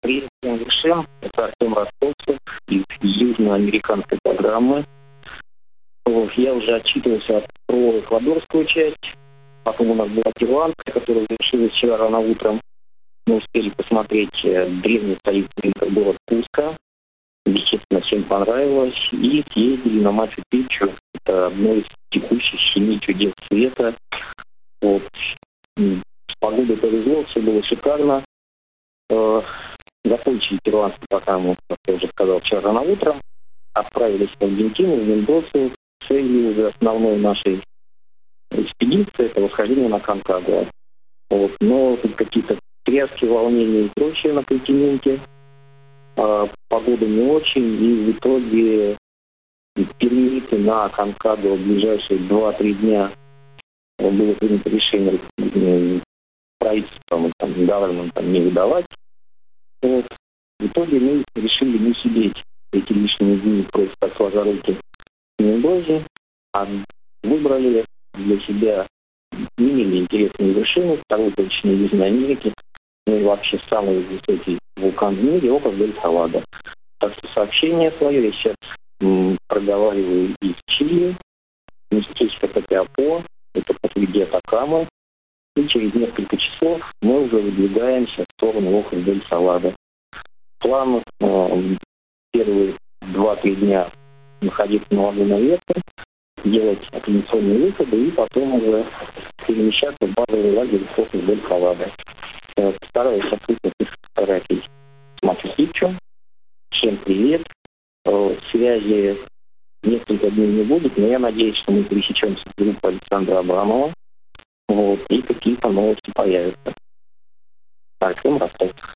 Привет всем вершин. Это Артем Ростовцев из южноамериканской программы. Я уже отчитывался про эквадорскую часть. Потом у нас была перуанская, которая завершилась вчера рано утром. Мы успели посмотреть древний столицу инков город Куско. Естественно, всем понравилось. И съездили на Мачу-Пикчу. Это одно из текущих 7 чудес света. С погодой повезло, все было шикарно. Закончили перуанскую программу, как я уже сказал, вчера рано утром. Отправились в Аргентину, в Мендосу. Целью уже основной нашей экспедиции — это восхождение на Конкагуа. Но тут какие-то тряски, волнения и прочее на континенте. Погода не очень, и в итоге пермиты на Конкагуа в ближайшие 2-3 дня было принято решение правительством, government не выдавать. В итоге мы решили не сидеть эти лишние дни просто так сложа руки в Мендозе, а выбрали для себя менее интересные вершины, второй точно Южной Америки, ну и вообще самый высокий вулкан в мире — около Дель-Салвадо. Так что сообщение свое я сейчас проговариваю из Чили, местечко Копиапо, это посреди Атакамы. И через несколько часов мы уже выдвигаемся в сторону около Дель-Салвадо. План первые 2-3 дня находиться на лагуна Вета, делать аккредитационные выходы и потом уже перемещаться в базовый лагерь около Дель-Салвадо. Постараюсь открыть фотографии с Мачу-Пикчу. Всем привет. Связи несколько дней не будет, но я надеюсь, что мы пересечемся с группой Александра Абрамова. И какие-то новости появятся. Артем Ростов.